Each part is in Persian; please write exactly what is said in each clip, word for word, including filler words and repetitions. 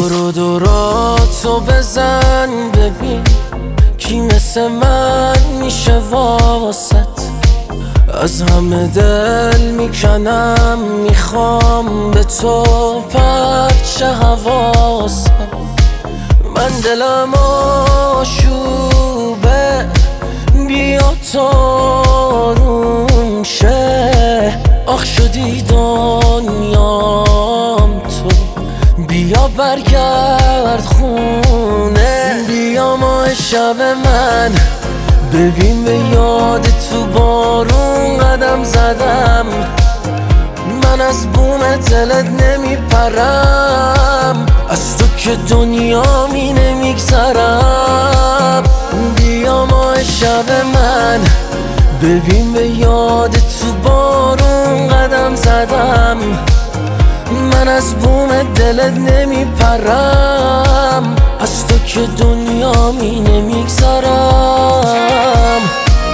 برو دوراتو بزن ببین کی مثل من میشه واسط. از همه دل میکنم میخوام به تو پرچه حواسم. من دلم آشوبه بیا تاروم شه. آخ شدی دنیام تو بیا برگرد خونه. بیا ماه شب من ببین به یاد تو بارون قدم زدم. من از بوم دلت نمیپرم از تو که دنیا می نمیگذرم. بیا ماه شب من ببین به یاد تو بارون قدم زدم. من از بوم دلت نمیپرم از تو که دنیا می نمیگذرم.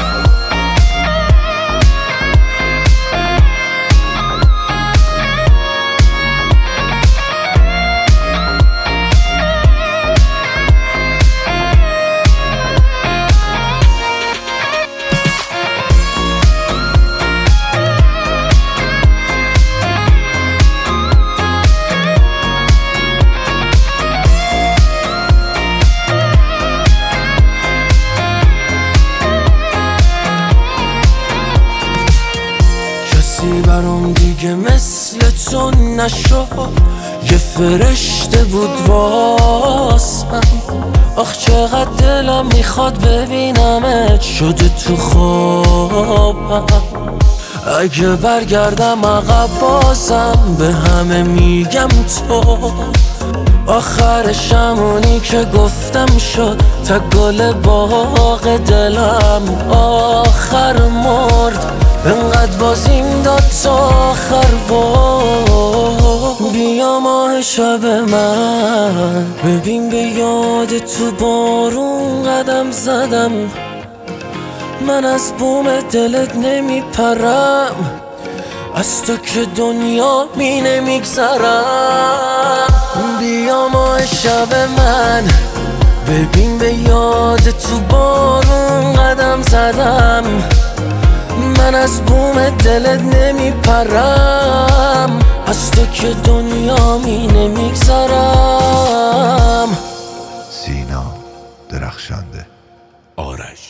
برام دیگه مثل تو نشد، یه فرشته بود واسم. آخ چقدر دلم میخواد ببینمت شده تو خوابم. اگه برگردم عقب بازم به همه میگم تو آخرش همونی که گفتم شد. تا گل باغ دلم آخر مرد انقدر بازیم داد تا آخر بار. بیا ماه شب من ببین به یاد تو بارون قدم زدم. من از بوم دلت نمیپرم از تو که دنیا می نمیگذرم. بیا ماه شب من ببین به یاد تو بارون قدم زدم. من از بوم دلت نمیپرم از تو که دنیا می نمیگذرم. سینا درخشنده. آرش